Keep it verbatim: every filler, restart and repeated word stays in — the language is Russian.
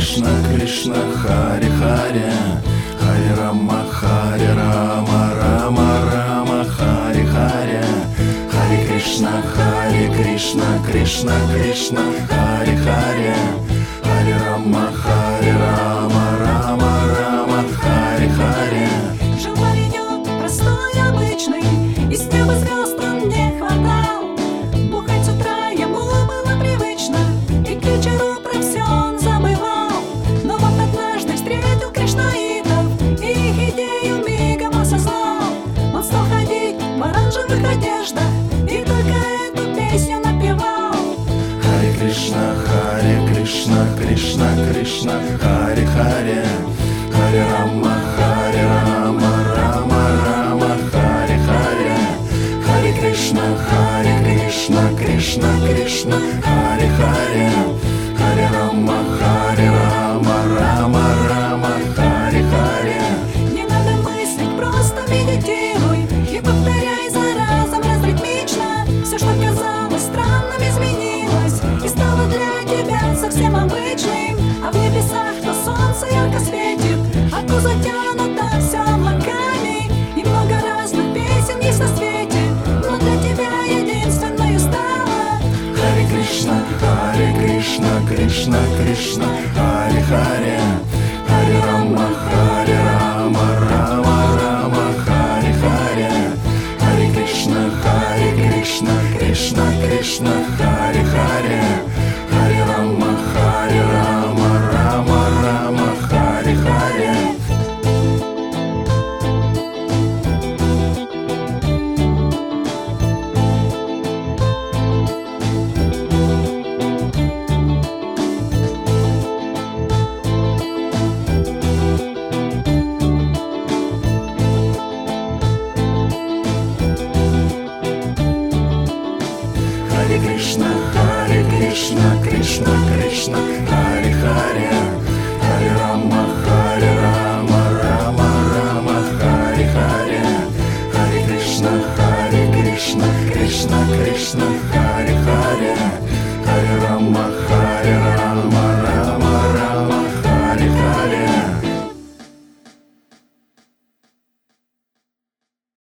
Кришна, Кришна, Харе Харе, Харе Рама, Харе Рама, Рама Рама, Харе Харе, Харе Кришна, Харе Кришна, Кришна Кришна, Харе Харе, Харе Рама, Харе Рама, Рама Рама, Харе Харе. Жил паренек простой, обычный, из неба звезд он не хватал. Бухать с утра ему было привычно, и к вечеру про все он забывал. Но вот однажды встретил кришнаитов, и их идею мигом осознал. Он стал ходить в оранжевых одеждах и только эту песню напевал. Харе Кришна, Харе Кришна, Кришна Кришна, Харе Харе, Харе Рама, Харе Рама, Рама Рама, Харе Харе, Харе Кришна, Харе Кришна, Кришна Кришна, Харе Харе, Харе Рама, Харе Рама, Рама Рама, Харе Харе. Не надо мыслить, просто медитируй и повторяй за разом разритмично. Все, что казалось странным, изменилось и стало для тебя совсем обычным. А в небесах то солнце ярко светит, а затянуто все облаками, и много разных песен есть на свете, но для тебя единственной стала Харе Кришна, Харе Кришна, Кришна Кришна, Харе Харе, Харе Рама, Харе Рама, Рама Рама, Харе Харе, Харе Кришна, Харе Кришна, Кришна Кришна, Харе Харе, Харе Рама, Харе Рама, Рама Рама, Харе Харе. Харе Кришна, Харе Кришна, Кришна Кришна, Харе Харе.